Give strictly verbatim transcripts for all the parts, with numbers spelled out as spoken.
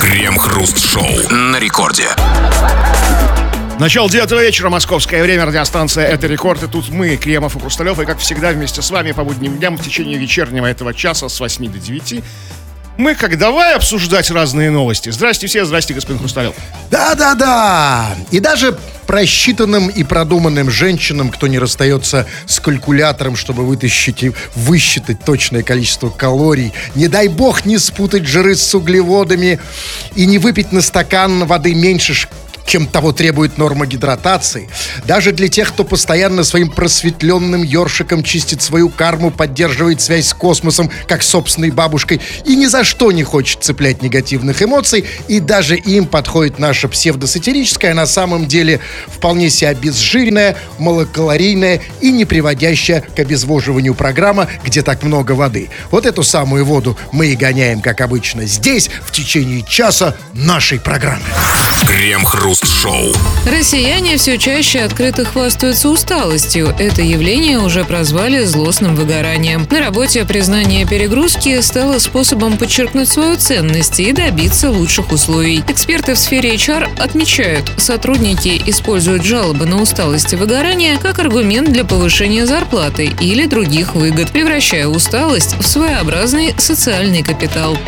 Крем-хруст-шоу на рекорде. Начало девятого вечера, московское время, радиостанция «Это рекорд». И тут мы, Кремов и Хрусталев, и как всегда вместе с вами по будним дням в течение вечернего этого часа с восьми до девяти. Мы как давай обсуждать разные новости. Здрасте все, здрасте, господин Хрусталев. Да-да-да. И даже просчитанным и продуманным женщинам, кто не расстается с калькулятором, чтобы вытащить и высчитать точное количество калорий, не дай бог не спутать жиры с углеводами и не выпить на стакан воды меньше, чем того требует норма гидратации. Даже для тех, кто постоянно своим просветленным ёршиком чистит свою карму, поддерживает связь с космосом, как с собственной бабушкой, и ни за что не хочет цеплять негативных эмоций, и даже им подходит наша псевдосатирическая, а на самом деле вполне себе обезжиренная, малокалорийная и не приводящая к обезвоживанию программа, где так много воды. Вот эту самую воду мы и гоняем, как обычно, здесь, в течение часа нашей программы. Крем-хруст-шоу. Россияне все чаще открыто хвастаются усталостью. Это явление уже прозвали злостным выгоранием. На работе признание перегрузки стало способом подчеркнуть свою ценность и добиться лучших условий. Эксперты в сфере эйч ар отмечают, сотрудники используют жалобы на усталость и выгорание как аргумент для повышения зарплаты или других выгод, превращая усталость в своеобразный социальный капитал.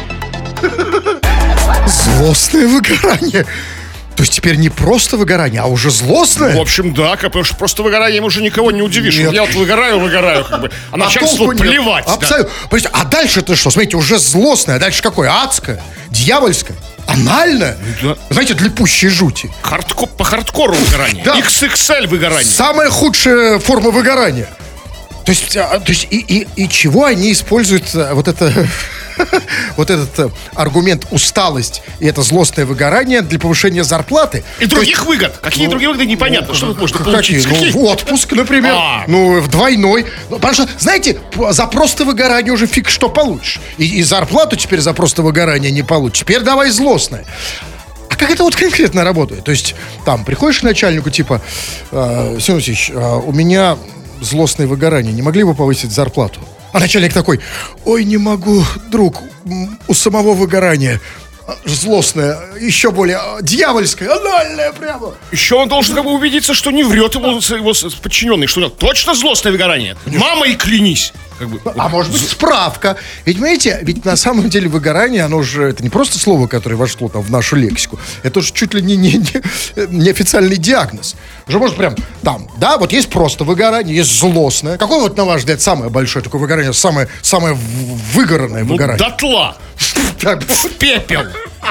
Злостное выгорание. То есть теперь не просто выгорание, а уже злостное? В общем, да, потому что просто выгоранием уже никого не удивишь. Нет. Я вот выгораю, выгораю, как бы. А начальству плевать. Да. Абсолютно. Да. А дальше-то что? Смотрите, уже злостное. А дальше какое? Адское? Дьявольское? Анальное? Да. Знаете, для пущей жути. Хардко... По хардкору выгорание. Да. икс икс эль выгорание. Самая худшая форма выгорания. То есть, то есть и, и, и чего они используют вот это... вот этот э, аргумент усталость и это злостное выгорание для повышения зарплаты. И других есть, выгод. Какие ну, другие выгоды, непонятно. Ну, что тут можно получить? Какие? Ну, отпуск, например. А. Ну, в двойной. Потому что, знаете, за просто выгорание уже фиг что получишь. И, и зарплату теперь за просто выгорание не получишь. Теперь давай злостное. А как это вот конкретно работает? То есть, там, приходишь к начальнику, типа, э, Семен Васильевич, э, у меня злостное выгорание, не могли бы повысить зарплату? А начальник такой: ой, не могу, друг, у самого выгорание злостное, еще более дьявольское, анальное прямо. Еще он должен как бы убедиться, что не врет его, его подчиненный, что у него точно злостное выгорание. Мама, и клянись. Как бы, а вот, может быть, справка. Ведь, понимаете, ведь на самом деле выгорание, оно же, это не просто слово, которое вошло там в нашу лексику, это же чуть ли не, не, не, не официальный диагноз. Уже может прям там, да, вот есть просто выгорание, есть злостное. Какое вот, на ваш взгляд, самое большое такое выгорание, самое, самое выгоранное ну, выгорание? Дотла. В пепел.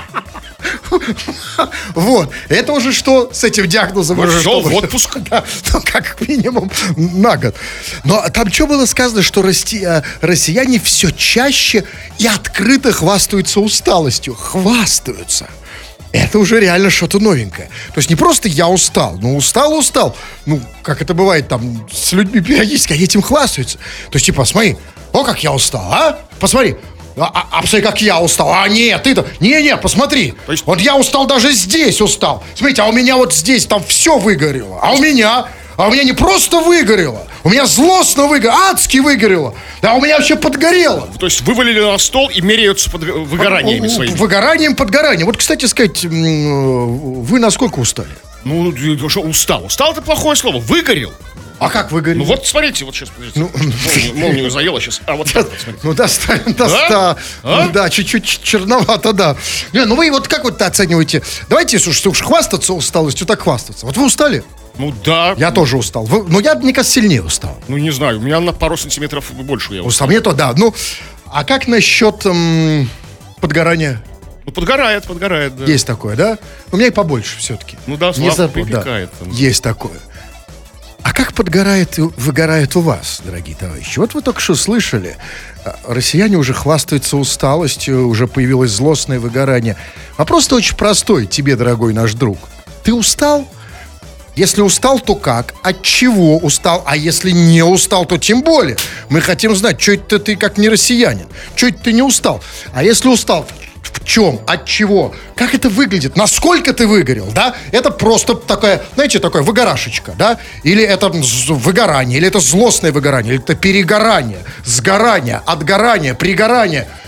Вот, это уже что с этим диагнозом? Уже что, в отпуск. Да, ну, как минимум на год. Но там что было сказано, что россия, россияне все чаще и открыто хвастаются усталостью. Хвастаются. Это уже реально что-то новенькое. То есть не просто я устал, ну устал, устал. Ну, как это бывает там с людьми периодически, они этим хвастаются. То есть типа, смотри, о, как я устал, а? Посмотри. А, а, а посмотри, как я устал. А нет, ты-то... Не-не, посмотри. Есть... Вот я устал, даже здесь устал. Смотрите, а у меня вот здесь там все выгорело. А у меня... А у меня не просто выгорело. У меня злостно выгорело, адски выгорело. А у меня вообще подгорело. То есть вывалили на стол и меряются под выгораниями своими. Выгоранием, подгоранием. Вот, кстати сказать, вы насколько устали? Ну, что, устал. Устал — это плохое слово. Выгорел. А как выгорел? Ну вот смотрите, вот сейчас, подождите. Ну, молнию, молнию заело сейчас. А вот так вот, смотрите. Ну доста, доста, а? Ну, да, чуть-чуть черновато, да. Не, ну вы вот как вот оцениваете? Давайте, слушайте, уж хвастаться усталостью, так хвастаться. Вот вы устали? Ну да. Я тоже устал. Вы, ну я, мне кажется, сильнее устал. Ну не знаю, у меня на пару сантиметров больше я устал. Устал, мне то, да. Ну, а как насчет м, подгорания? Ну подгорает, подгорает, да. Есть такое, да? У меня и побольше все-таки. Ну да, Слава припекает. Да. Есть такое. А как подгорает и выгорает у вас, дорогие товарищи? Вот вы только что слышали, россияне уже хвастаются усталостью, уже появилось злостное выгорание. Вопрос-то очень простой тебе, дорогой наш друг. Ты устал? Если устал, то как? От чего устал? А если не устал, то тем более. Мы хотим знать, что это ты как не россиянин? Что это ты не устал? А если устал, в чем? От чего? Как это выглядит? Насколько ты выгорел, да? Это просто такая, знаете, такая выгорашечка, да? Или это выгорание, или это злостное выгорание, или это перегорание, сгорание, отгорание, пригорание.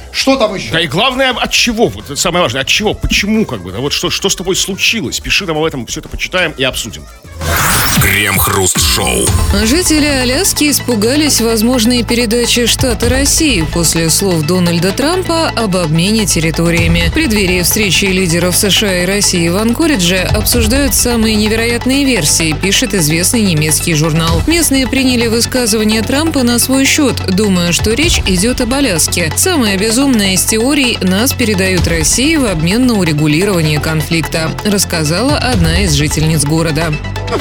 Что там еще? Да и главное, от чего? Вот это самое важное, от чего? Почему, как бы? Да вот что, что с тобой случилось? Пиши нам об этом, все это почитаем и обсудим. Крем-хруст-шоу. Жители Аляски испугались возможной передачи штата России после слов Дональда Трампа об обмене территориями. В преддверии встречи лидеров США и России в Анкоридже обсуждают самые невероятные версии, пишет известный немецкий журнал. Местные приняли высказывание Трампа на свой счет, думая, что речь идет об Аляске. Самая безумная из теорий – нас передают России в обмен на урегулирование конфликта, рассказала одна из жительниц города.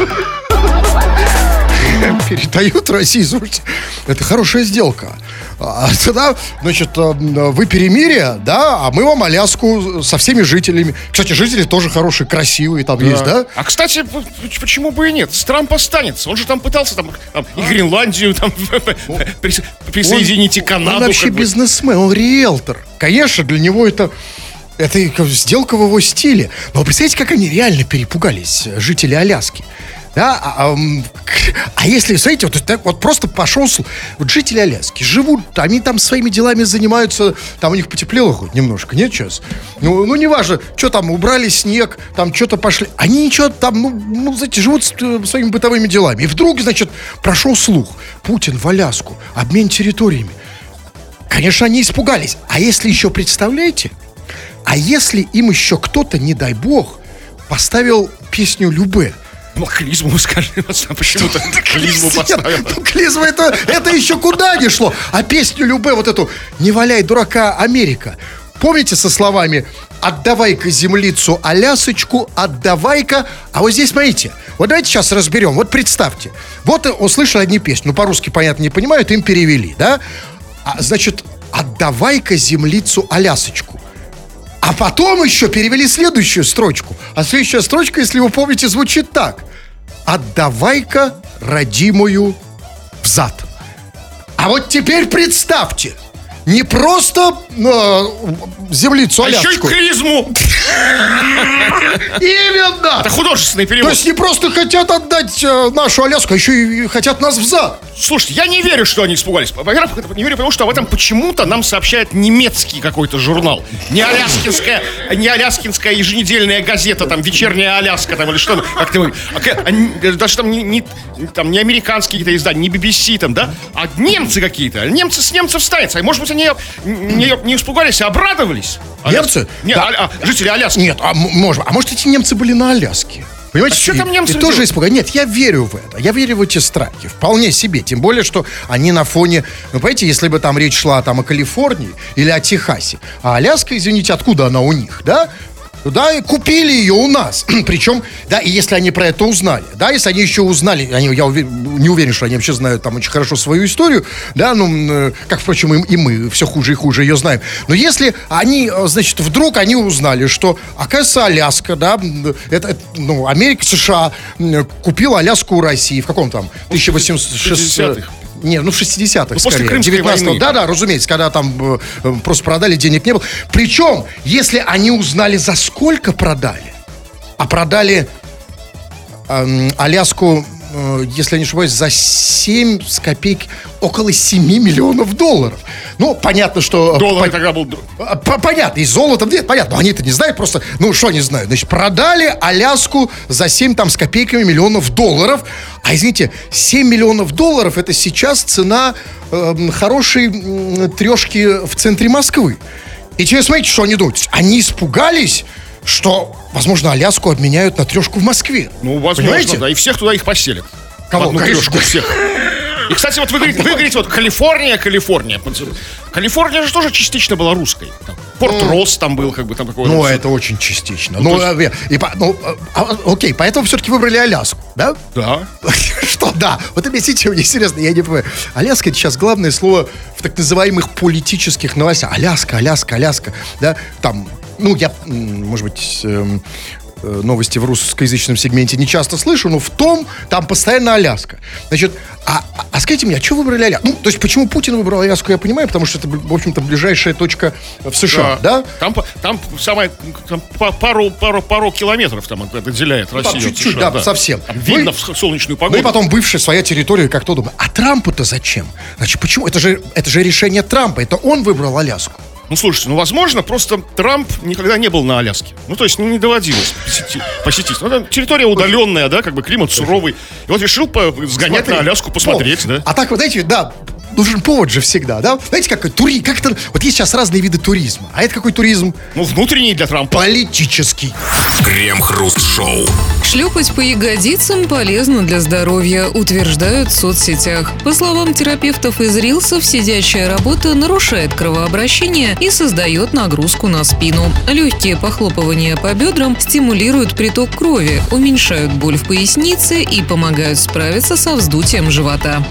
Передают России, слушайте, это хорошая сделка. А, тогда, значит, вы перемирие, да, а мы вам Аляску со всеми жителями. Кстати, жители тоже хорошие, красивые там есть, да? А, кстати, п- почему бы и нет? С Трампа останется. Он же там пытался там, там и Гренландию там, прис- присоединить, и Канаду. Он вообще как бы. бизнесмен, он риэлтор. Конечно, для него это... Это и как сделка в его стиле. Но вы представляете, как они реально перепугались, жители Аляски? Да? А, а, м, к- а если, смотрите, вот, так вот просто пошел... слух. Вот жители Аляски живут, они там своими делами занимаются, там у них потеплело хоть немножко, нет сейчас? Ну, ну неважно, что там, убрали снег, там что-то пошли. Они ничего там, ну, ну знаете, живут с- э, своими бытовыми делами. И вдруг, значит, прошел слух. Путин в Аляску, обмен территориями. Конечно, они испугались. А если еще, представляете... А если им еще кто-то, не дай бог, поставил песню «Любэ»? Ну, клизму скажи, почему-то клизму поставил. Ну, клизма это, это еще куда не шло. А песню «Любэ», вот эту «Не валяй дурака, Америка». Помните со словами «Отдавай-ка землицу Алясочку, отдавай-ка». А вот здесь, смотрите, вот давайте сейчас разберем. Вот представьте, вот услышали одни песни, ну, по-русски, понятно, не понимают, им перевели, да? А, значит, «Отдавай-ка землицу Алясочку». А потом еще перевели следующую строчку. А следующая строчка, если вы помните, звучит так. «Отдавай-ка родимую взад». А вот теперь представьте, не просто э, землицу А еще и Алясочку. клизму. Именно! Это художественный То перевод. есть не просто хотят отдать э, нашу Аляску, а еще и хотят нас взад. Слушайте, я не верю, что они испугались. Во-первых, не верю, потому что об этом почему-то нам сообщает немецкий какой-то журнал. Не аляскинская, не аляскинская еженедельная газета, там, «Вечерняя Аляска», там, или что. Как ты, а, а, даже там не, не, там не американские какие-то издания, не би би си, там, да, а немцы какие-то. Немцы с немцев станется. Может быть, они не, не испугались, а обрадовались. Немцы? Нет, Да. а, а, жители Аляски. Нет, а, м- может, а может эти немцы были на Аляске? Понимаете, А что там и- немцы и тоже делают? испугались. Нет, я верю в это. Я верю в эти страхи. Вполне себе. Тем более, что они на фоне... Ну, понимаете, если бы там речь шла там о Калифорнии или о Техасе. А Аляска, извините, откуда она у них, да? Да, и купили ее у нас. Причем, да, и если они про это узнали, да, если они еще узнали, они, я увер- не уверен, что они вообще знают там очень хорошо свою историю, да, ну, э, как, впрочем, и, и мы все хуже и хуже ее знаем. Но если они, э, значит, вдруг они узнали, что, оказывается, Аляска, да, м, это, это, ну, Америка, США м, купила Аляску у России в каком там? тысяча восемьсот шестидесятых. Не, ну в шестидесятых, Ну, после скорее. Крымской девятнадцатого. войны. Да, да, разумеется, когда там э, э, просто продали, денег не было. Причем, если они узнали, за сколько продали, а продали эм, Аляску, э, если я не ошибаюсь, за семь с копейки, около семи миллионов долларов. Ну, понятно, что... Доллар по- тогда был... а, по- Понятно, и золотом нет, понятно, но они-то не знают просто, ну, что они знают, значит, продали Аляску за семь там с копейками миллионов долларов, а, извините, семь миллионов долларов это сейчас цена э, хорошей м, трешки в центре Москвы. И теперь смотрите, что они думают, они испугались, что, возможно, Аляску обменяют на трешку в Москве. Ну, возможно, Понимаете? да, и всех туда их поселят. Кого? В одну Конечно. трешку всех. И, кстати, вот вы говорите, вы говорите, вот Калифорния, Калифорния. Калифорния же тоже частично была русской. Там Порт-Росс там был, как бы там такое. Ну, вот всё. это очень частично. Ну, э, и, по- ну, э, а, окей, поэтому все-таки выбрали Аляску, да? Да. Что да? Вот объясните мне, серьезно, я не понимаю. Аляска — это сейчас главное слово в так называемых политических новостях. Аляска, Аляска, Аляска, да? Там, ну, я, м, может быть, эм, э, новости в русскоязычном сегменте не часто слышу, но в том, там постоянно Аляска. Значит, а, а, а скажите мне, а что выбрали Аляску? Ну, то есть, почему Путин выбрал Аляску, я понимаю, потому что это, в общем-то, ближайшая точка в США, да? Там, по- там самое, там по- пару, пару, пару километров там это отделяет там Россию от чуть-чуть, США, да, совсем. Там Ну видно и- в солнечную Ну погоду. и потом бывшая своя территория, как то удобно. А Трампу-то зачем? Значит, почему? Это же, это же решение Трампа. Это он выбрал Аляску. Ну, слушайте, ну, возможно, просто Трамп никогда не был на Аляске. Ну, то есть, ну, не доводилось посетить. посетить. Ну, это территория удаленная, да, как бы климат суровый. И вот решил по- сгонять Смотри, на Аляску, посмотреть, повод. да. А так, вот знаете, да, нужен повод же всегда, да? Знаете, как тури, как это, вот есть сейчас разные виды туризма. А это какой туризм? Ну, внутренний для Трампа. Политический. Крем-хруст-шоу. Шлепать по ягодицам полезно для здоровья, утверждают в соцсетях. По словам терапевтов из рилсов, сидячая работа нарушает кровообращение и создает нагрузку на спину. Легкие похлопывания по бедрам стимулируют приток крови, уменьшают боль в пояснице и помогают справиться со вздутием живота.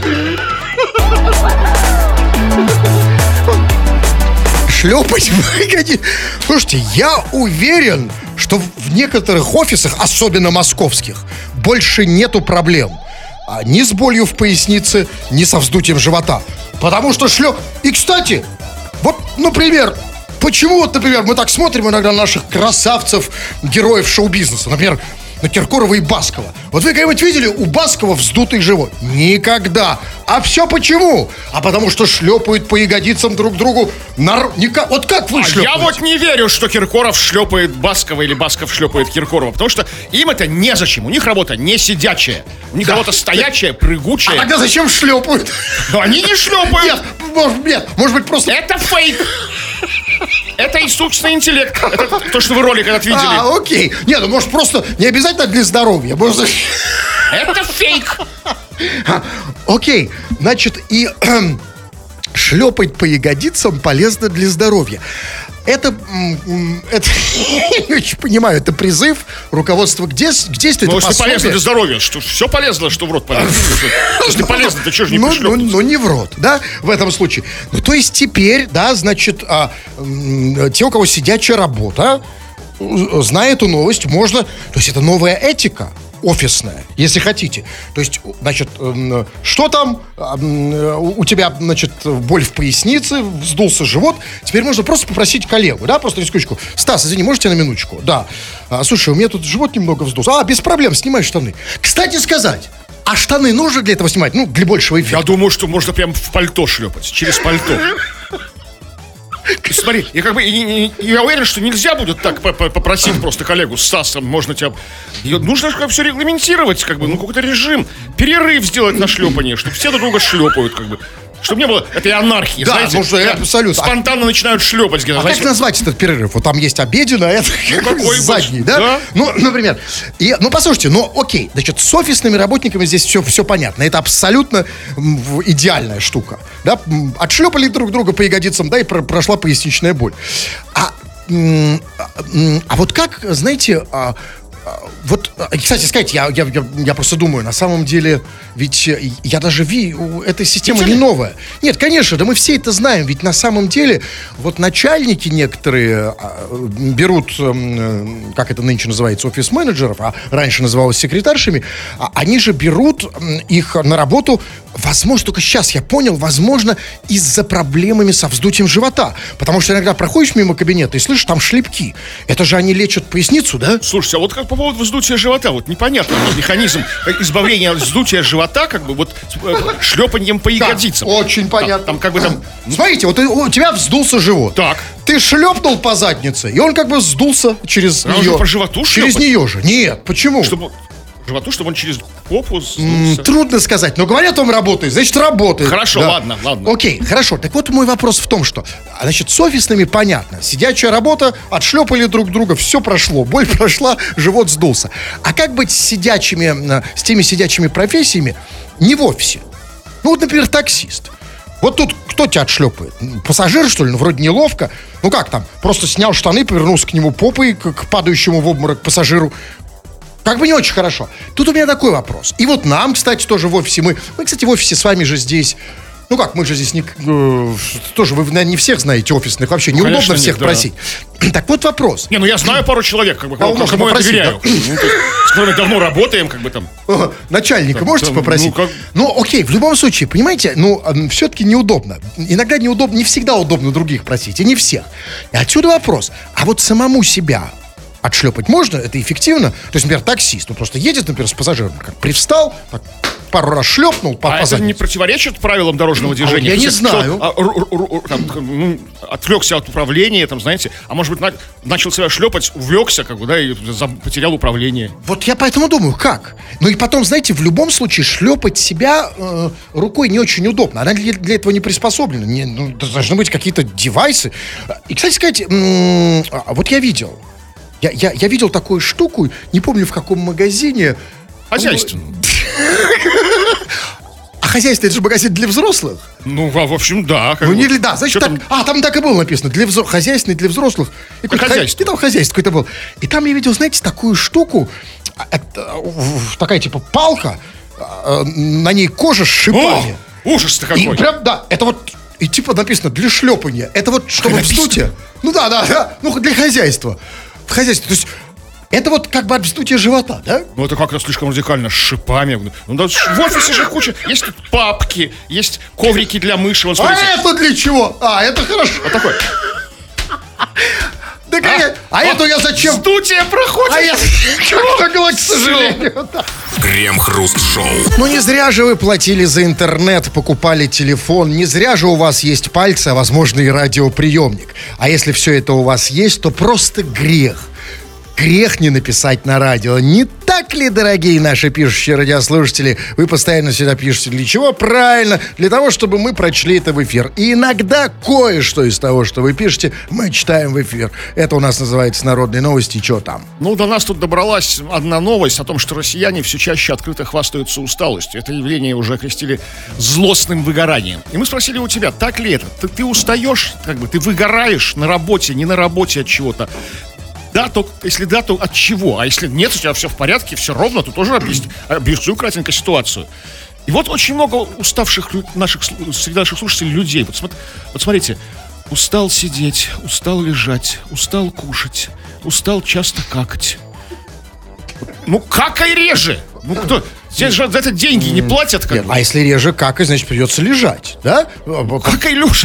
Шлепать в ягодицам. Слушайте, я уверен, что в некоторых офисах, особенно московских, больше нету проблем. А ни с болью в пояснице, ни со вздутием живота. Потому что шлеп... И, кстати, вот, например, почему вот, например, мы так смотрим иногда на наших красавцев, героев шоу-бизнеса, например, на Киркорова и Баскова. Вот вы когда-нибудь видели у Баскова вздутый живот? Никогда. А все почему? А потому что шлепают по ягодицам друг другу. Нар... Ника... Вот как вы А шлепаете? я вот не верю, что Киркоров шлепает Баскова или Басков шлепает Киркорова, потому что им это незачем. У них работа не сидячая. У них Да. работа стоячая, прыгучая. А тогда зачем шлепают? Но они не шлепают. Нет, может, нет, может быть просто... Это фейк. Это искусственный интеллект. Это то, что вы ролик этот видели. А, окей. Нет, ну может просто не обязательно для здоровья. Может... Это фейк. А, окей, значит, и шлепать по ягодицам полезно для здоровья. Это, м, м, это я не очень понимаю, это призыв руководства к, дес, к действию. Ну, это если полезно пособие. для здоровья, что все полезно, что в рот полезно. Если полезно, то что же не ну, ну, пришлепнуть? ну, не в рот, да, в этом случае. Ну, то есть теперь, да, значит, а, м, те, у кого сидячая работа, у- зная эту новость, можно... То есть это новая этика офисная, если хотите. То есть, значит, м, что там, м, у тебя, значит, боль в пояснице, вздулся живот, теперь можно просто попросить коллегу, да, просто на секундочку. Стас, извини, можете на минуточку? Да. А, слушай, у меня тут живот немного вздулся. А, без проблем, снимай штаны. Кстати сказать, а штаны нужно для этого снимать? Ну, для большего эффекта. Я думаю, что можно прям в пальто шлепать, через пальто. И смотри, я как бы и- и- я уверен, что нельзя будет так по- по- попросить просто коллегу Стаса, можно тебя... Ее нужно же все регламентировать, как бы, ну какой-то режим, перерыв сделать на шлепание, чтобы все друг друга шлепают, как бы. Чтобы не было этой анархии, Да, знаете? ну что, когда абсолютно. Спонтанно начинают шлепать где-то, А знаете? как назвать этот перерыв? Вот там есть обеденный, а это какой задний, больше? да? Да. Ну, например. И, ну, послушайте, ну, окей, значит, с офисными работниками здесь все, все понятно. Это абсолютно м, в- идеальная штука. Да? М, Отшлепали друг друга по ягодицам, да, и про- прошла поясничная боль. А, м, а, м, а вот как, знаете, а, а, вот, а, кстати сказать, я, я, я, я просто думаю, на самом деле, ведь э, я даже ви, у- эта система не новая. Нет, конечно, да мы все это знаем, ведь на самом деле вот начальники некоторые а, берут, м, как это нынче называется, офис-менеджеров, а раньше называлось секретаршами, а они же берут м, их на работу, возможно, только сейчас я понял, возможно, из-за проблемами со вздутием живота. Потому что иногда проходишь мимо кабинета и слышишь, там шлепки. Это же они лечат поясницу, да? Слушайте, а вот как по поводу вздутия живота, вот непонятно механизм избавления от вздутия живота, как бы вот шлепанием по ягодицам. Да, очень понятно. Там, там как бы там... Смотрите, вот у тебя вздулся живот. Так. Ты шлепнул по заднице, и он как бы сдулся через А он нее. же по животу Через шлепать? нее же. Нет, почему? Чтобы животу, чтобы он через попу М, сдулся. Трудно сказать, но говорят, он работает, значит, работает. Хорошо, ладно, ладно. Окей, хорошо. Так вот мой вопрос в том, что, а, значит, с офисными понятно. Сидячая работа, отшлепали друг друга, все прошло, боль прошла, живот сдулся. А как быть с сидячими, э, с теми сидячими профессиями не в офисе? Ну, вот, например, таксист. Вот тут кто тебя отшлепает? Пассажир, что ли? Ну, вроде неловко. Ну, как там? Просто снял штаны, повернулся к нему попой, к, к падающему в обморок пассажиру. Как бы не очень хорошо. Тут у меня такой вопрос. И вот нам, кстати, тоже в офисе. Мы, мы кстати, в офисе с вами же здесь... Ну как, мы же здесь не... э, тоже, вы, наверное, не всех знаете офисных. Вообще неудобно Конечно, всех нет, да. просить. Так вот вопрос. Не, ну я знаю пару человек, как бы, Кого кому, можно кому я попросить, доверяю. да? Ну, то есть, с которыми давно работаем, как бы там. Ага, Начальника Там, можете там, попросить? ну, как- Ну, окей, в любом случае, понимаете, ну, все-таки неудобно. Иногда неудобно, не всегда удобно других просить, и не всех. И отсюда вопрос. А вот самому себя отшлепать можно, это эффективно. То есть, например, таксист, он просто едет, например, с пассажиром, как привстал, так, пару раз шлепнул, по, А по это не заднице. противоречит правилам дорожного движения? я То не есть, знаю. что, а, ру- ру- ру- там, ну, отвлекся от управления, там, знаете, а может быть, на- начал себя шлепать, увлекся, как бы, да, и за- потерял управление. Вот я поэтому думаю, как? Ну и потом, знаете, в любом случае шлепать себя э, рукой не очень удобно. Она для, для этого не приспособлена. Не, ну, должны быть какие-то девайсы. И, кстати сказать, м- а, вот я видел. Я, я, я видел такую штуку, не помню в каком магазине. Хозяйственно. А хозяйство, это же магазин для взрослых. Ну, в в общем, да. как Ну, бы. не для, да, значит, Чё так, там? а, там так и было написано, для взро, хозяйственный для взрослых. И, какое-то хо- хозяйство. и там хозяйство какое-то было. И там я видел, знаете, такую штуку, а, это, в- такая типа палка, а, на ней кожа с О, шипами. ужас-то И какой. прям, да, это вот, и типа написано для шлепания. Это вот чтобы в написано? вздутие. Ну да, да, да, ну для хозяйства. В хозяйстве, то есть это вот как бы от вздутия живота, да? Ну, это как-то слишком радикально, с шипами. Ну, да, в офисе же куча. Есть тут папки, есть коврики для мыши. Вот, А смотрите. это для чего? А, это хорошо. Вот такой. Да, а, а эту я зачем? Вздутие проходит. А я как к сожалению. Да. Крем-хруст-шоу. Ну не зря же вы платили за интернет, покупали телефон, не зря же у вас есть пальцы, а возможно и радиоприемник. А если все это у вас есть, то просто грех. Грех не написать на радио. Не так ли, дорогие наши пишущие радиослушатели? Вы постоянно сюда пишете. Для чего? Правильно. Для того, чтобы мы прочли это в эфир. И иногда кое-что из того, что вы пишете, мы читаем в эфир. Это у нас называется «Народные новости». Что там? Ну, до нас тут добралась одна новость о том, что россияне все чаще открыто хвастаются усталостью. Это явление уже окрестили злостным выгоранием. И мы спросили у тебя, так ли это? Ты, ты устаешь, как бы, ты выгораешь на работе, не на работе от чего-то. Да, то, если да, то от чего? А если нет, у тебя все в порядке, все ровно, то тоже объясни, объясню кратенько ситуацию. И вот очень много уставших лю- наших, слу- среди наших слушателей людей. Вот, смо- вот смотрите, устал сидеть, устал лежать, устал кушать, устал часто какать. Ну, какай реже! Ну, кто? Тебе же за это деньги не платят, как Нет, бы. а если реже какать, значит придется лежать, да? Какай, Леша!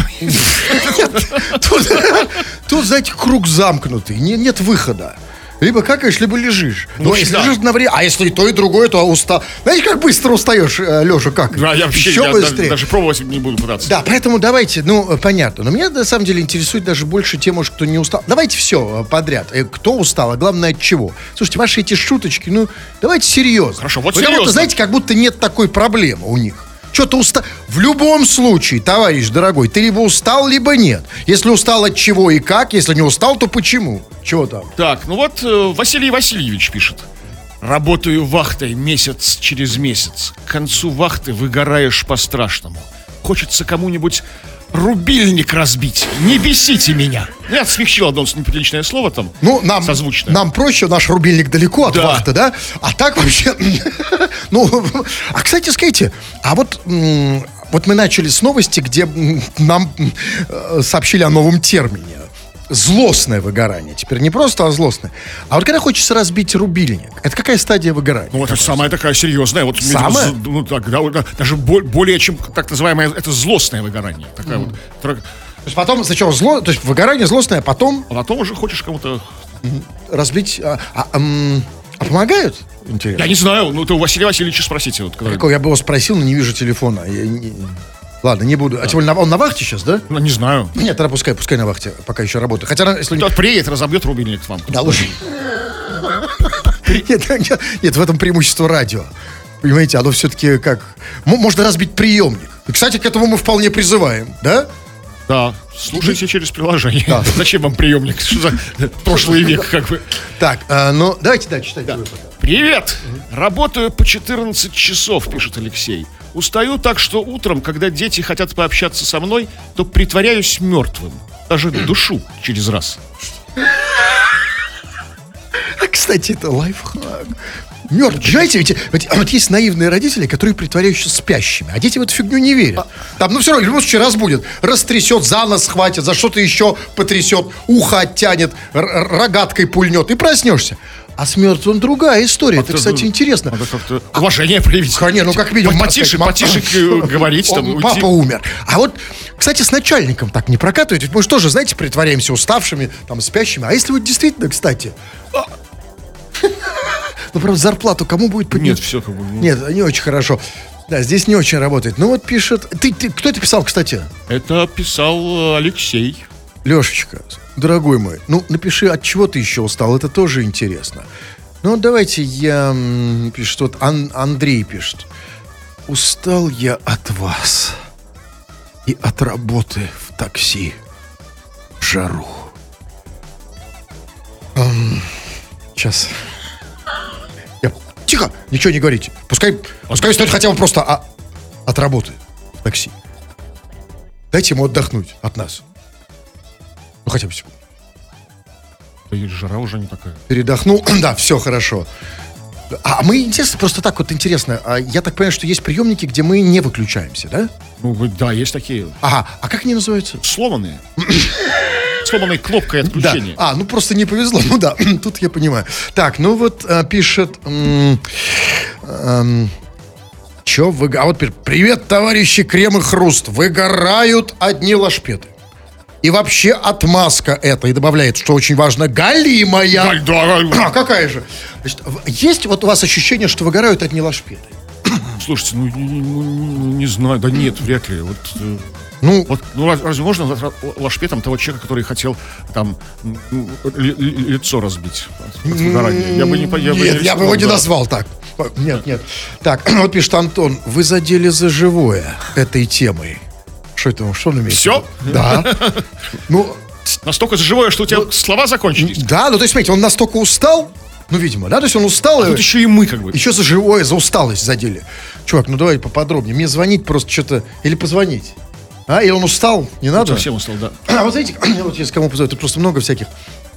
Тут, тут, знаете, круг замкнутый, не- нет выхода. Либо какаешь, либо лежишь. Ну, Но если да. лежишь на время, а если и то, и другое, то устал. Знаете, как быстро устаешь, Леша, как? Да, я вообще Еще я да- быстрее. даже пробовать не буду пытаться. Да, поэтому давайте, ну, понятно. Но меня на самом деле интересует даже больше тема, что кто не устал. Давайте все подряд. Э, Кто устал, а главное от чего. Слушайте, ваши эти шуточки, ну, давайте серьезно. Хорошо, вот Вы как будто, серьезно. знаете, как будто нет такой проблемы у них. Что-то устал. В любом случае, товарищ дорогой, ты либо устал, либо нет. Если устал, от чего и как. Если не устал, то почему? Чего там? Так, ну вот э, Василий Васильевич пишет. Работаю вахтой месяц через месяц. К концу вахты выгораешь по-страшному. Хочется кому-нибудь рубильник разбить. Не бесите меня. Я смягчил одно неприличное слово там. Ну, нам, созвучное. нам проще, наш рубильник далеко от Да. вахты, да? А так вообще... Ну, а, кстати, скажите, а вот... м, Вот мы начали с новости, где м, нам м, э, сообщили о новом термине. Злостное выгорание. Теперь не просто, а злостное. А вот когда хочется разбить рубильник, это какая стадия выгорания? Ну, это самая такая серьезная. Вот, видимо, Самая? з- ну, так, да, вот, да, даже бо- более чем так называемое, это злостное выгорание. Такая вот. тра- То есть потом сначала зло, то есть выгорание злостное, а потом А потом уже хочешь кому-то... разбить... А, а, м, а помогают? Интересно. Я не знаю, ну, ты у Василия Васильевича спросите. Вот, когда- Какого я бы его спросил, но не вижу телефона. Я не- Ладно, не буду. А тем более на- он на вахте сейчас, да? Ну, не знаю. Нет, тогда пускай, пускай на вахте, пока еще работает. Хотя, если... не- Тот приедет, разобьет рубильник вам. Да, лучше. Нет, нет, нет, в этом преимущество радио. Понимаете, оно все-таки как... М- Можно разбить приемник. И, кстати, к этому мы вполне призываем, да? Да, слушайте через приложение. Да. Зачем вам приемник? Что за прошлый век, как бы? Так, а, ну, давайте, да, читайте вы пока. Привет! Работаю по четырнадцать часов, пишет Алексей. Устаю так, что утром, когда дети хотят пообщаться со мной, то притворяюсь мертвым. Даже душу через раз. А, кстати, это лайфхак. Мертв. Знаете, ведь, ведь вот есть наивные родители, которые притворяются спящими, а дети в эту фигню не верят. Там, ну, все равно, в любом случае, разбудит. Растрясет, за нос схватит, за что-то еще потрясет, ухо оттянет, р- р- рогаткой пульнет, и проснешься. А с мертвым другая история. Это, кстати, интересно. Надо как-то уважение проявить. Конечно, ну как минимум. Потише, мать потише сказать, э, говорить, там, он- уйти. Папа умер. А вот, кстати, с начальником так не прокатывает. Ведь мы же тоже, знаете, притворяемся уставшими, там, спящими. А если вот действительно, кстати, а, Ну, правда, зарплату кому будет поднимать? Нет, все как бы... ну, Нет, не очень хорошо. Да, здесь не очень работает. Ну вот пишет... Ты, ты, кто это писал, кстати? Это писал э, Алексей. Лешечка, дорогой мой, ну напиши, от чего ты еще устал, это тоже интересно. Ну давайте я... м, Пишет, вот Ан- Андрей пишет. Устал я от вас и от работы в такси в жару. Ам, Сейчас. Я- Тихо, ничего не говорите. Пускай, пускай стоит хотя бы просто а, от работы в такси. Дайте ему отдохнуть от нас. Ну, хотя бы секунду. Да и жара уже не такая. Передохнул. Да, все хорошо. А мы, интересно, просто так вот интересно. а Я так понимаю, что есть приемники, где мы не выключаемся, да? Ну, вы- да, есть такие Ага, а как они называются? сломанные. Сломанной кнопкой Да. отключения. А, ну просто не повезло. Ну да, тут я понимаю. Так, ну вот а, пишет... м, ам, Чё вы... А вот пишет, привет, товарищи Крем и Хруст. Выгорают одни лошпеты. И вообще отмазка это. И добавляет, что очень важно, галимая. Галь- да, А какая же? Значит, в- есть вот у вас ощущение, что выгорают одни лошпеты? Слушайте, ну, не, ну, не знаю, да нет, вряд ли. Вот, э, Ну, вот, ну раз- разве можно назвать лошпетом того человека, который хотел там м, м, ли- ли- лицо разбить от выгорания? Я бы не по- я бы нет, я бы его не рискнул, да. назвал так. Нет, нет. Так, вот пишет Антон, вы задели за живое этой темой. Что это? Что он имеет? в Всё? виду? Да. Ну, Настолько живое, что у тебя слова закончились. да, ну то есть, смотрите, он настолько устал, ну, видимо, да, то есть он устал, А и тут еще и мы как бы. еще за живое, за усталость задели. Чувак, ну давай поподробнее. Мне звонить просто что-то, или позвонить. А, или он устал, не надо? Совсем устал, да. А вот знаете, вот если кому позвонить, тут просто много всяких.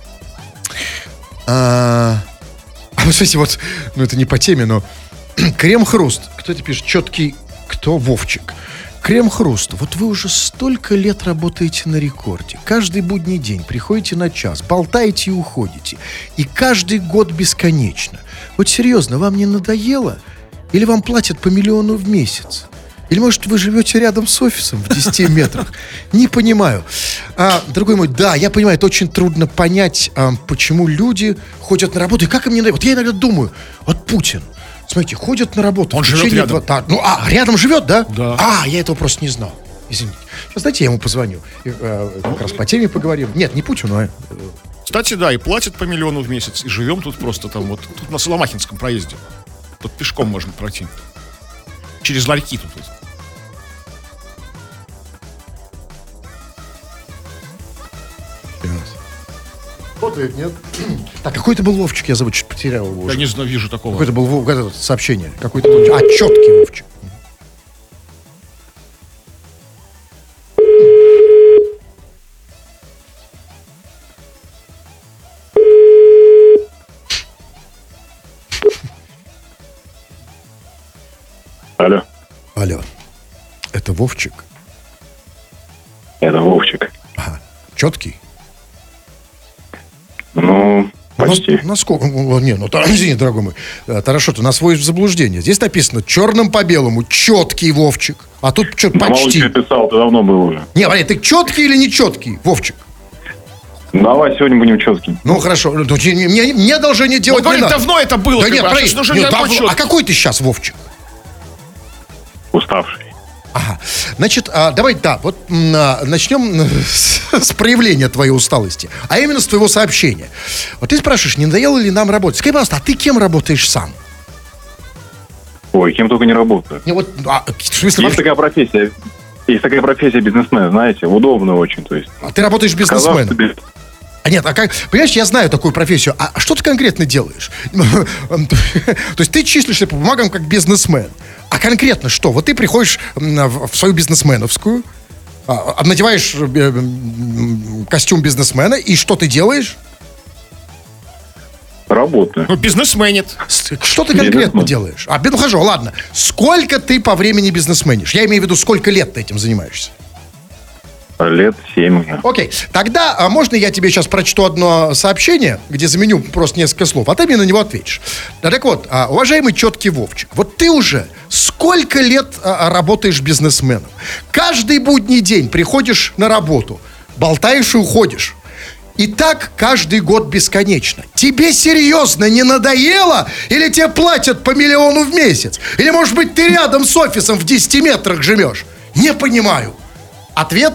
А, а вот смотрите, вот, ну это не по теме, но Крем-хруст. Кто это пишет? Четкий, кто? Вовчик. Крем-хруст. Вот вы уже столько лет работаете на рекорде. Каждый будний день приходите на час, болтаете и уходите. И каждый год бесконечно. Вот серьезно, вам не надоело? Или вам платят по миллиону в месяц? Или, может, вы живете рядом с офисом в десяти метрах? Не понимаю. А, дорогой мой, да, я понимаю, это очень трудно понять, а, почему люди ходят на работу. И как им не нравится. Вот я иногда думаю, вот Путин, смотрите, ходят на работу. Он в живет течение рядом. два- да, ну, а, рядом живет, да? Да. А, я этого просто не знал. Извините. Сейчас, дайте, я ему позвоню. И, э, как раз по теме поговорим. Нет, не Путину, а... э, Кстати, да, и платят по миллиону в месяц, и живем тут просто там вот, тут на Соломахинском проезде. Тут пешком можно пройти. Через ларьки тут. вот. Работает, нет? Так, какой-то был Вовчик, я забыл, чуть потерял его Я уже. не знаю, вижу такого. Какой-то был Вов- это вот сообщение. Какой-то был... А, четкий Вовчик. Алло, Алло. Это Вовчик? это Вовчик. Ага. Четкий? Ну, почти. Нас- насколько? Ну, Не, ну, та- извини, дорогой мой. э, Тарашот, у нас вводишь в заблуждение. Здесь написано черным по белому, четкий Вовчик. А тут что, На почти. Малыше писал, ты давно был уже. Не, смотри, ты четкий или не четкий, Вовчик? Давай сегодня будем четкий. Ну, хорошо. Ну, ты не- Мне, мне одолжение Ну, делать не говорит, надо. давно это было. Да как нет, бы, а смотри, сейчас уже нет, не одно давно. чётко. А какой ты сейчас, Вовчик? Уставший. Ага. Значит, а, давай, да, вот м, а, начнем с, с проявления твоей усталости, а именно с твоего сообщения. Вот ты спрашиваешь, не надоело ли нам работать? Скажи, пожалуйста, а ты кем работаешь сам? Ой, кем только не работаю. Не, вот, а, в смысле, Есть вообще, такая профессия. Есть такая профессия бизнесмен, знаете, удобно очень. То есть, а ты работаешь сказав бизнесменом? себе, А нет, а как, понимаешь, я знаю такую профессию, а что ты конкретно делаешь? То есть ты числишься по бумагам как бизнесмен, а конкретно что? Вот ты приходишь м, в в свою бизнесменовскую, а, а, надеваешь э, м, костюм бизнесмена, и что ты делаешь? работаю. Ну, бизнесменит. С- Что ты конкретно Бизнесмен. делаешь? А, ну хорошо, ладно. Сколько ты по времени бизнесменишь? Я имею в виду, сколько лет ты этим занимаешься? Лет семь уже. Окей, тогда а можно я тебе сейчас прочту одно сообщение, где заменю просто несколько слов, а ты мне на него ответишь. Да, так вот, а, уважаемый четкий Вовчик, вот ты уже сколько лет а, работаешь бизнесменом? Каждый будний день приходишь на работу, болтаешь и уходишь. И так каждый год бесконечно. Тебе серьезно не надоело? Или тебе платят по миллиону в месяц? Или, может быть, ты рядом с офисом в десяти метрах живешь? Не понимаю. Ответ?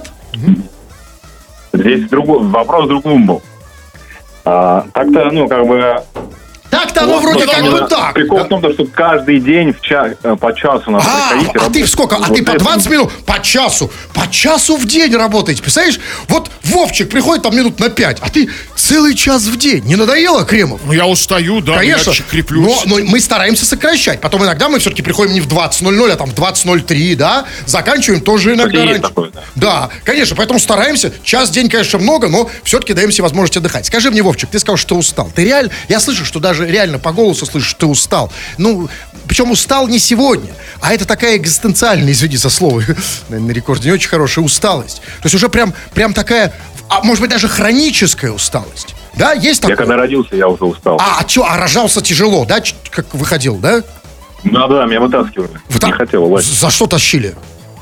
Здесь другой, вопрос в другом был. А, так-то, ну, как бы... Так-то оно вот, вроде вот, как бы так. Прикол в том, что каждый день в час, по часу надо А, приходить и а ты работать. сколько? А Вот ты по это- двадцать минут? По часу. По часу в день работаете. Представляешь? Вот Вовчик приходит там минут на пять, а ты целый час в день. Не надоело, Кремов? Ну, я устаю, да, Конечно, я креплюсь. но, но мы стараемся сокращать. Потом иногда мы все-таки приходим не в двадцать ноль ноль, а там в двадцать ноль три, да? Заканчиваем тоже иногда есть раньше. такое, да. Да, конечно, поэтому стараемся. Час в день, конечно, много, но все-таки даем себе возможность отдыхать. Скажи мне, Вовчик, ты сказал, что ты устал. Ты реально, я слышу, что даже реально по голосу слышу, что ты устал. Ну, причем устал не сегодня, а это такая экзистенциальная, извини за слово, на рекорде, не очень хорошая усталость. То есть уже прям, прям такая, а может быть даже хроническая усталость. Да, есть такое? Я когда родился, я уже устал. А, а что, а рожался тяжело, да? Ч- Как выходил, да? Да, да, меня вытаскивали. Выта- Не хотел лазить. За что тащили?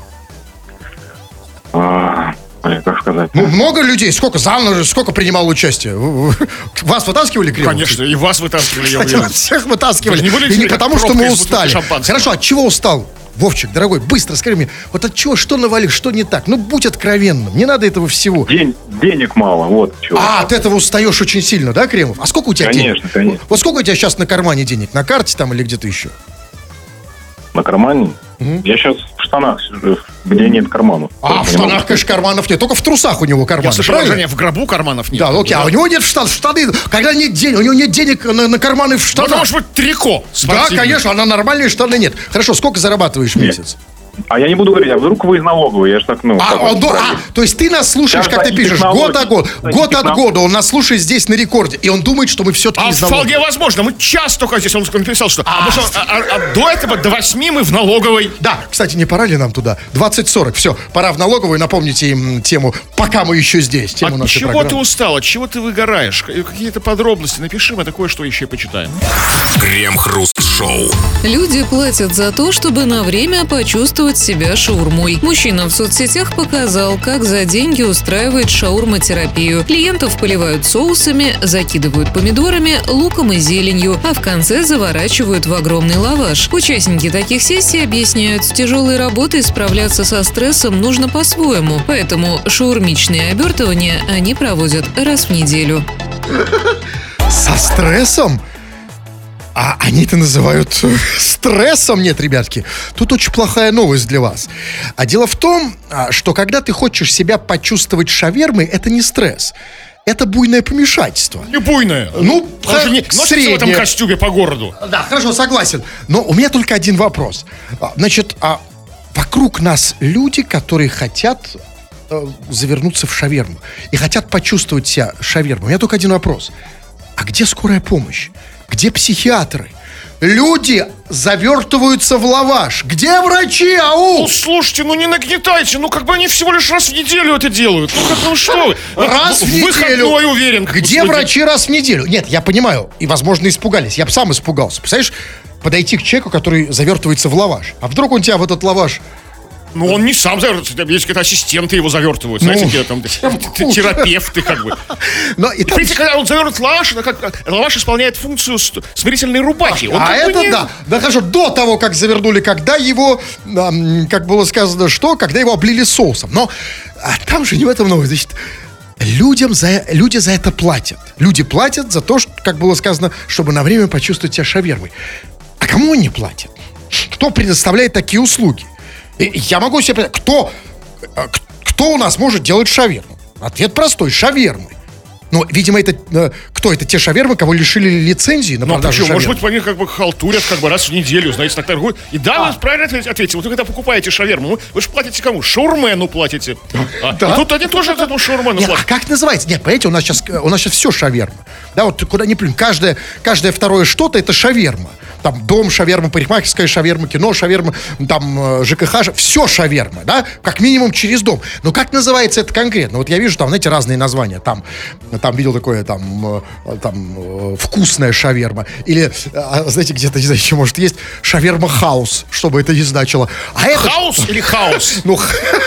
А, ой, как сказать? Ну, много людей, сколько, за, сколько принимало участие? В- в- Вас вытаскивали, Кремов? Конечно, и вас вытаскивали, я Кстати, уверен. нас всех вытаскивали. Вы же не были И не как потому, что пробка мы из бутылки устали. шампанского? Хорошо, от чего устал? Вовчик, дорогой, быстро скажи мне, вот от чего, что навалил, что не так? Ну, будь откровенным, не надо этого всего. День, денег мало, вот чего. А, от этого устаешь очень сильно, да, Кремов? А сколько у тебя Конечно, денег? конечно. Вот сколько у тебя сейчас на кармане денег? На карте там или где-то еще? На кармане? Я сейчас в штанах сижу, где нет карманов. А, в Не могу штанах, конечно, карманов нет. Только в трусах у него карманы, Я слышал правильно? выражение, в гробу карманов нет. Да, окей, а у него нет штан, штаны. Когда нет денег, у него нет денег на, на карманы в Ну, штанах. это может быть трико Да, спортивное. конечно, а на нормальные штаны нет. Хорошо, сколько зарабатываешь в Нет. месяц? А я не буду говорить, а вдруг вы из налоговой? Я ж так, ну... А, как он вот до- проверю. а, то есть ты нас слушаешь, Сейчас как ты такие пишешь, технологии, год от года, такие год от технологии. года, он нас слушает здесь на рекорде, и он думает, что мы все-таки А из налоговой. вполне возможно. Мы час только здесь, он написал, что... А, потому что, а- а- а до этого, до восьми мы в налоговой. Да, кстати, не пора ли нам туда? двадцать сорок, все, пора в налоговую, напомните им тему, пока мы еще здесь, тему От нашей чего программы. ты устал? От чего ты выгораешь? К- Какие-то подробности напиши, мы такое что еще почитаем. Крем-хруст-шоу. Люди платят за то, чтобы на время почувствовать себя шаурмой. Мужчина в соцсетях показал, как за деньги устраивает шаурма-терапию. Клиентов поливают соусами, закидывают помидорами, луком и зеленью, а в конце заворачивают в огромный лаваш. Участники таких сессий объясняют, с тяжелой работой справляться со стрессом нужно по-своему, поэтому шаурмичные обертывания они проводят раз в неделю. Со стрессом? А они это называют э, стрессом? Нет, ребятки, тут очень плохая новость для вас. А дело в том, а, что когда ты хочешь себя почувствовать шавермой, это не стресс. Это буйное помешательство. Не буйное. Ну, Он же не х- носится в этом среднее. костюме по городу. Да, хорошо, согласен. Но у меня только один вопрос. А, Значит, а вокруг нас люди, которые хотят э, завернуться в шаверму и хотят почувствовать себя шавермой. У меня только один вопрос. А где скорая помощь? Где психиатры? Люди завертываются в лаваш. Где врачи, ау? Ну, слушайте, ну не нагнетайте, ну как бы они всего лишь раз в неделю это делают. Ну как, ну что вы? Ну, Раз в неделю. Выходной уверен. Где Господи. врачи раз в неделю? Нет, я понимаю. И, возможно, испугались. Я бы сам испугался. Представляешь, подойти к человеку, который завертывается в лаваш. А вдруг он тебя в этот лаваш... Ну он не сам завертывается, там есть какие-то ассистенты его завертывают. Знаете, какие там т- терапевты как бы. Но и В там... принципе, когда он завернут лаваш, это как лаваш исполняет функцию с- смирительной рубахи. Он А как бы это не- да. Да, хорошо, до того, как завернули, когда его, ам, как было сказано, что, когда его облили соусом. Но а там же не в этом новость. Значит, людям за, люди за это платят. Люди платят за то, что, как было сказано, чтобы на время почувствовать себя шавермой. А кому они платят? Кто предоставляет такие услуги? И я могу себе представить, кто, э, к- кто у нас может делать шаверму? Ответ простой: шавермы. Ну, видимо, это э, кто? Это те шавермы, кого лишили лицензии на Ну, а продажу почему? Может шавермы? быть, они как бы халтурят как бы раз в неделю, знаете, так торгуют. И да, вы правильно ответ- ответите. Вот вы когда покупаете шаверму, вы, вы же платите кому? Шаурмену платите. А, Да. И тут они тоже этому шаурмену Нет, а платят. как называется? Нет, понимаете, у нас сейчас, у нас сейчас все шаверма. Да, вот куда ни плюнь, каждое, каждое второе что-то это шаверма. Там дом шаверма, парикмахерская шаверма, кино шаверма, там э, ЖКХ, все шаверма, да, как минимум через дом. Но как называется это конкретно? Вот я вижу там, знаете, разные названия. Там, там видел такое, там, э, там э, вкусная шаверма. Или, э, знаете, где-то, не знаю, еще может есть шаверма хаус, что бы это ни значило. А это... Хаус или хаос? Ну,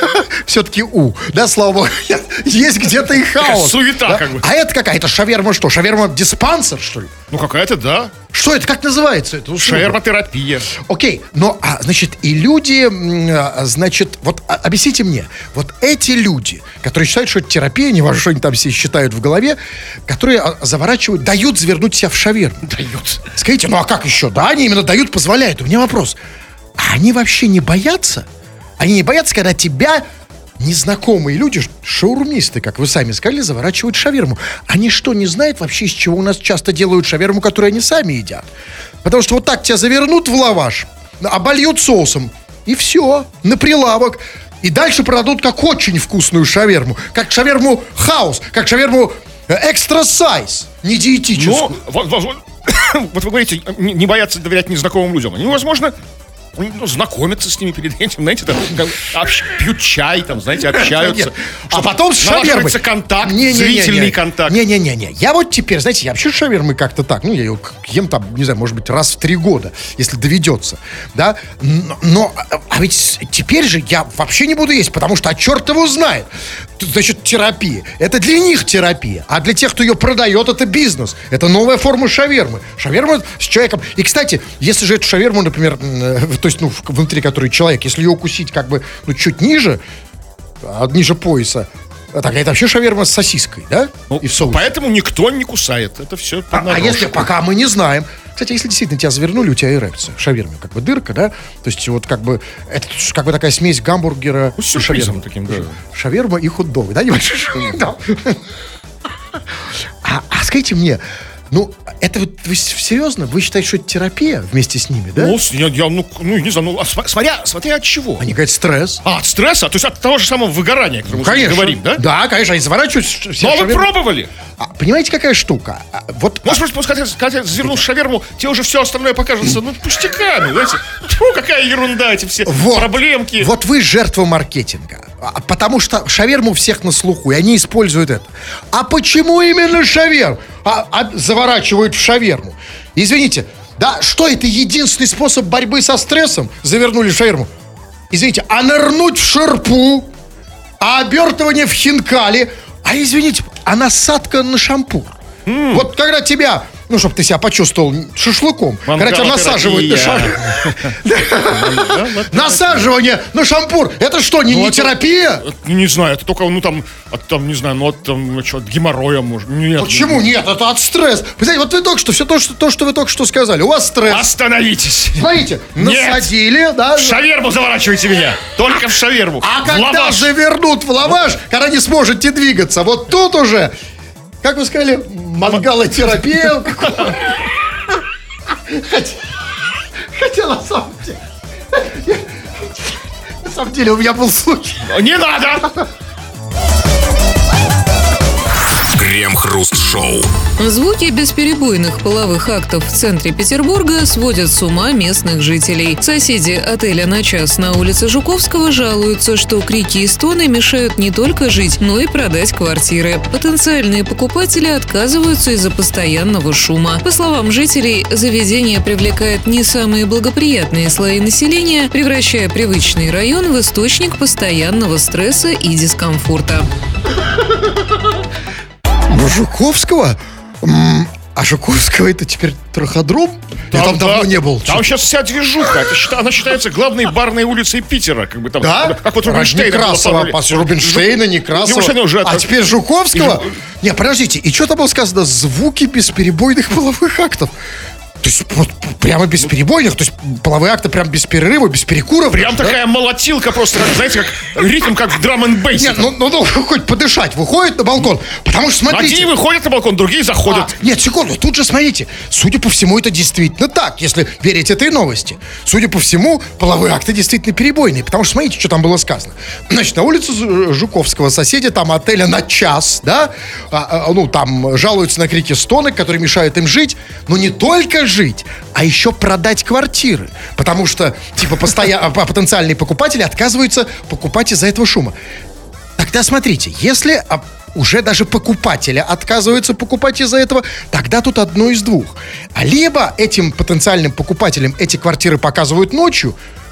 все-таки У. Да, слава богу, есть где-то и хаос. Суета Да? как бы. А это какая-то шаверма что? Шаверма-диспансер, что ли? Ну, какая-то, да. Что это? Как называется это? услуга? Шавермотерапия. Окей, но, а, значит, и люди, м, а, значит, вот а, объясните мне, вот эти люди, которые считают, что это терапия, не важно, что они там все считают в голове, которые а, заворачивают, дают завернуть себя в шаверму. Дают. Скажите, ну а как еще? Да, они именно дают, позволяют. У меня вопрос. А они вообще не боятся? Они не боятся, когда тебя незнакомые люди, шаурмисты, как вы сами сказали, заворачивают в шаверму. Они что, не знают вообще, из чего у нас часто делают шаверму, которую они сами едят? Потому что вот так тебя завернут в лаваш, обольют соусом, и все, на прилавок. И дальше продадут как очень вкусную шаверму. Как шаверму хаус, как шаверму экстра сайз, не диетическую. Ну, вот, вот, вот, вот вы говорите, не, не боятся доверять незнакомым людям. Они, возможно, ну, знакомятся с ними перед этим, знаете, там, как, общ- пьют чай, там, знаете, общаются. Нет. А потом с шавермой. Налаживается контакт, Не-не-не-не. зрительный контакт. Не-не-не-не. Я вот теперь, знаете, я вообще шавермы как-то так, ну, я ее ем там, не знаю, может быть, раз в три года, если доведется, да. Но, но а ведь теперь же я вообще не буду есть, потому что, а черт его знает. Тут, значит, терапия. Это для них терапия. А для тех, кто ее продает, это бизнес. Это новая форма шавермы. Шаверма с человеком. И, кстати, если же эту шаверму, например, то есть, ну, внутри которой человек, если ее укусить как бы, ну, чуть ниже, ниже пояса, так, это вообще шаверма с сосиской, да? Ну, и в соусе. поэтому никто не кусает. Это все А, а если пока мы не знаем. Кстати, если действительно тебя завернули, у тебя эрекция в шаверме, как бы дырка, да? То есть вот как бы это как бы такая смесь гамбургера Ну, с и сюрпризом шавермы. таким, да. Шаверма и хот-дог, да? Да. А, а скажите мне, ну, это вот вы с- серьезно? Вы считаете, что это терапия вместе с ними, да? Ну, с- я, я, ну, ну, не знаю, ну, а см- смотря, смотря от чего. Они говорят, стресс. А, от стресса? То есть от того же самого выгорания, о котором мы Конечно. говорим, да? Да, конечно, они заворачивают ш- себя Ну, а в вы шаверму. пробовали? А, понимаете, какая штука? А, вот Может, просто сказать, сказать, завернул шаверму, тебе уже все остальное покажется, ну, пустяками, знаете. Фу, какая ерунда, эти все Вот. проблемки. Вот вы жертва маркетинга. А, Потому что шаверма у всех на слуху, и они используют это. А почему именно шаверм? А, а заворачивают в шаверму. Извините, да, что это единственный способ борьбы со стрессом? Завернули в шаверму. Извините, а нырнуть в шарпу, а обертывание в хинкали, а извините, а насадка на шампур. Вот когда тебя, ну, чтобы ты себя почувствовал шашлыком, когда тебя насаживают на шампур. Насаживание на шампур, это что, не, Ну, не это- терапия? Это, не знаю, это только, ну, там, от, там, не знаю, ну, от, там, что, от геморроя, может. Нет. Почему нет? Это от стресса. Вы знаете, вот вы только что, все то, что, то, что вы только что сказали, у вас стресс. Остановитесь. Смотрите, Нет. насадили, да? В шаверму заворачивайте меня. Только в шаверму. А В когда лаваш. завернут в лаваш, когда не сможете двигаться, вот тут уже, как вы сказали, мангалотерапия. Хотя, хотя на самом деле, я- на самом деле у меня был случай. Не надо. Крем-хруст-шоу. Звуки бесперебойных половых актов в центре Петербурга сводят с ума местных жителей. Соседи отеля «На час» на улице Жуковского жалуются, что крики и стоны мешают не только жить, но и продать квартиры. Потенциальные покупатели отказываются из-за постоянного шума. По словам жителей, заведение привлекает не самые благоприятные слои населения, превращая привычный район в источник постоянного стресса и дискомфорта. Ну, Жуковского? М, А Жуковского это теперь траходром? Я там давно да. не был. Там сейчас вся движуха. Это, счита- она считается главной барной улицей Питера. Как бы там, Да? Как вот Раньше Рубинштейна было Некрасова, пару лет. после Рубинштейна, Некрасова. Неужели уже А это- теперь Жуковского? И Жу- Не, подождите, и что там было сказано? Звуки бесперебойных половых актов. То есть вот прямо бесперебойных, то есть половые акты прям без перерыва, без перекуров. Прям да? такая молотилка просто, как, знаете, как ритм, как в драм-н-бейсе. Нет, ну, ну, ну, хоть подышать, выходит на балкон. Потому что, смотрите... Одни выходят на балкон, другие заходят. А, нет, секунду, тут же смотрите. Судя по всему, это действительно так, если верить этой новости. Судя по всему, половые акты действительно перебойные. Потому что смотрите, что там было сказано. Значит, на улице Жу- Жуковского соседи там отеля «На час», да, а, а, ну, там жалуются на крики стонок, которые мешают им жить. Но не только жить, а еще продать квартиры. Потому что, типа, постоя... потенциальные покупатели отказываются покупать из-за этого шума. Тогда смотрите, если а, уже даже покупатели отказываются покупать из-за этого, тогда тут одно из двух. А либо этим потенциальным покупателям эти квартиры показывают ночью,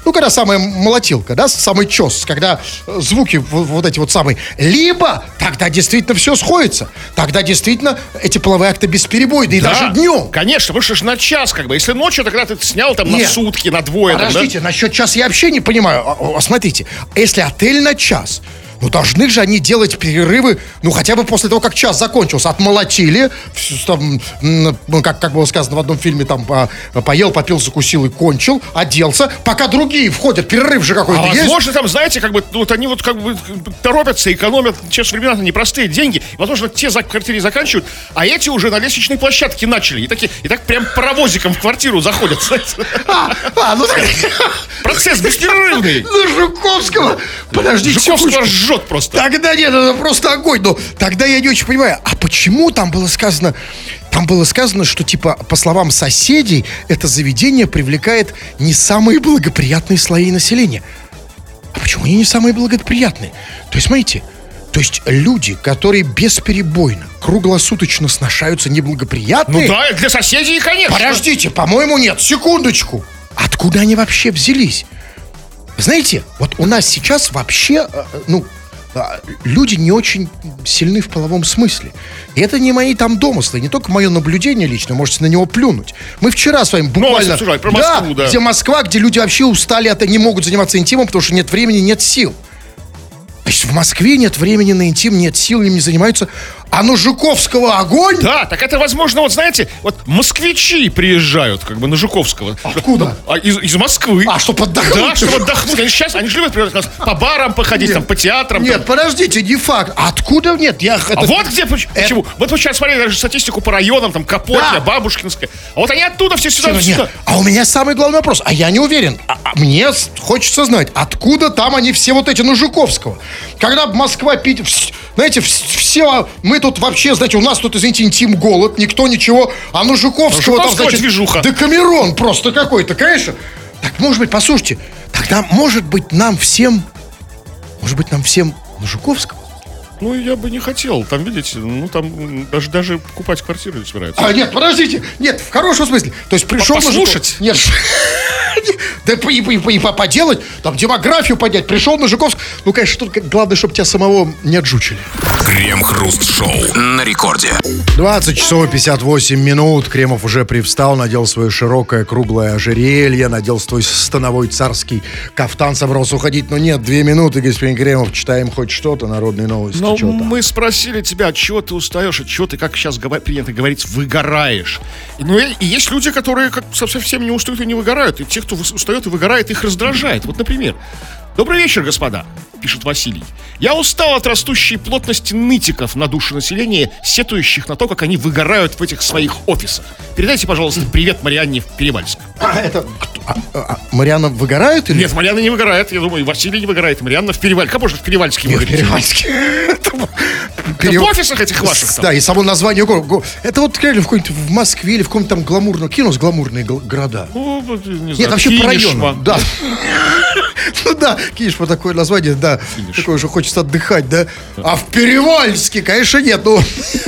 Ну, когда самая молотилка, да, самый чес, когда э, звуки вот, вот эти вот самые. Либо тогда действительно все сходится. Тогда действительно эти половые акты бесперебойные, и Да, даже днем. Конечно, потому что ж на час, как бы. Если ночью, тогда ты снял там на Нет. сутки, на двое. там, да? Подождите, насчет часа я вообще не понимаю. А, а, смотрите, если отель на час, ну, должны же они делать перерывы, ну, хотя бы после того, как час закончился. Отмолотили, вс- там, м, ну, как, как было сказано в одном фильме, там, по- поел, попил, закусил и кончил, оделся, пока другие входят. Перерыв же какой-то А есть. возможно, там, знаете, как бы, ну, вот они вот как бы торопятся, экономят, сейчас времена-то непростые деньги. Возможно, те за квартире заканчивают, а эти уже на лестничной площадке начали. И, такие, и так прям паровозиком в квартиру заходят, знаете. А, а, ну, Процесс беспрерывный. ну, Жуковского. Подождите Жуковского секундочку. жжет просто. Тогда нет, это просто огонь. Но тогда я не очень понимаю, а почему там было сказано, там было сказано, что, типа, по словам соседей, это заведение привлекает не самые благоприятные слои населения. А почему они не самые благоприятные? То есть, смотрите, то есть люди, которые бесперебойно, круглосуточно сношаются, неблагоприятные... Ну да, для соседей, конечно. Подождите, по-моему, нет, секундочку. Откуда они вообще взялись? Знаете, вот у нас сейчас вообще, э, ну, э, люди не очень сильны в половом смысле. И это не мои там домыслы, не только мое наблюдение лично, можете на него плюнуть. Мы вчера с вами буквально... Новости обсуждали про Москву, да. где Москва, где люди вообще устали, от, не могут заниматься интимом, потому что нет времени, нет сил. То есть в Москве нет времени на интим, нет сил, им не занимаются. А на Жуковского огонь? Да, так это возможно, вот знаете, вот москвичи приезжают как бы на Жуковского. Откуда? А, из, из Москвы. А, чтобы отдохнуть? Да, чтобы отдохнуть. Они сейчас, они же любят приезжать по барам походить, там, по театрам. Нет, там. подождите, не факт. Откуда? Нет, я... А это- вот где, поч- почему? Вот вы сейчас смотрели даже статистику по районам, там, Капотня, Да. Бабушкинская. А вот они оттуда все сюда, Нет, сюда. а у меня самый главный вопрос, а я не уверен. А- а мне с- хочется знать, откуда там они все вот эти на Жуковского. Когда Москва, Питер, вс- знаете, вс- все, мы тут вообще, знаете, у нас тут, извините, интим, голод, никто ничего, а на Жуковского, На там, Жуковского значит, движуха. Декамерон просто какой-то, конечно. Так, может быть, послушайте, тогда, может быть, нам всем, может быть, нам всем на Жуковского? Ну, я бы не хотел. Там, видите, ну, там м, даже, даже покупать квартиру не собираются. А, нет, подождите, нет, в хорошем смысле. То есть пришел... на Послушать? Жуков- Нет, да и, по- и, по- и по- поделать, там, демографию поднять. Пришел на Жуковск. Ну, конечно, тут как- главное, чтобы тебя самого не отжучили. Крем-хруст-шоу на рекорде. двадцать часов пятьдесят восемь минут. Кремов уже привстал, надел свое широкое круглое ожерелье, надел свой становой царский кафтан, собрался уходить. Но нет, две минуты, господин Кремов, читаем хоть что-то, народные новости. Но Чё там? мы спросили тебя, от чего ты устаешь, от чего ты, как сейчас говор- принято говорить, выгораешь. И, ну, и, и есть люди, которые как совсем не устают и не выгорают. И те, кто выс- устает и выгорает, их раздражает. Вот, например, добрый вечер, господа, пишет Василий. Я устал от растущей плотности нытиков на душу населения, сетующих на то, как они выгорают в этих своих офисах. Передайте, пожалуйста, привет Марианне в Перевальск. А, это... кто- а, а, а, Марианна выгорает или... Нет, Марианна не выгорает, я думаю, и Василий не выгорает, и Марианна в Перевальске. Как можно в Перевальске Нет, выгореть? Перевальский. Да в офисах этих ваших там. Да, и само название го- го- это вот реально в какой-нибудь в Москве или в каком-то там гламурном кинулось гламурные гол- города. Ну, вот, не знаю, Нет, вообще по Кинешма. районам. Да. Ну да, Кинешма такое название, да. Такое же хочется отдыхать, да. А в Перевальске, конечно, нет. Ну,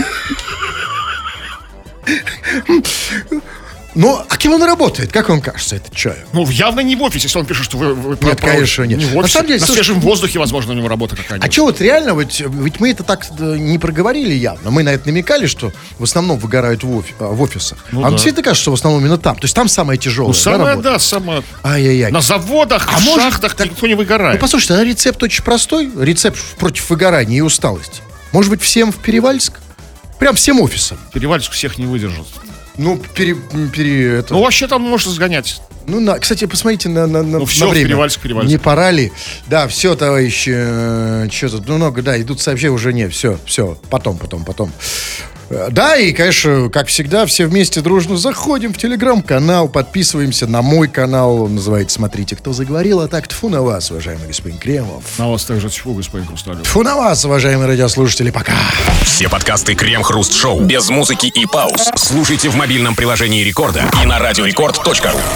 ну, а кем он работает? Как вам кажется, этот человек? Ну, явно не в офисе, если он пишет, что вы... вы про- Нет, про- конечно, нет. Не в На офисе. самом деле, на слушай, свежем воздухе, возможно, у него работа какая-нибудь. А что вот реально, ведь, ведь мы это так э, не проговорили явно. Мы на это намекали, что в основном выгорают в, офи- а, в офисах. Ну а да. мне действительно кажется, что в основном именно там. То есть там самое тяжелое. Ну, самое, работа? да, самое... Ай-яй-яй. На заводах, А в может, шахтах так- никто не Ну, выгорает. послушайте, а рецепт очень простой. Рецепт против выгорания и усталости. Может быть, всем в Перевальск? Прям всем офисам. Перевальск всех не выдержит. Ну, пере, пере- это, Ну, вообще там можно сгонять. ну, на, кстати, посмотрите на, на, на, Ну, всё, на время. Перевальск, Перевальск. Не пора ли? Да, все, товарищи, что тут много, да, идут сообщения, уже не, все, все, потом, потом, потом. Э, Да, и, конечно, как всегда, все вместе дружно заходим в телеграм-канал, подписываемся на мой канал, он называется «Смотрите, кто заговорил», а так тьфу на вас, уважаемый господин Кремов. На вас также тьфу, господин Хрусталев. Тьфу на вас, уважаемые радиослушатели, пока. Все подкасты Крем-хруст-шоу без музыки и пауз слушайте в мобильном приложении Рекорда и на радиорекорд точка ру.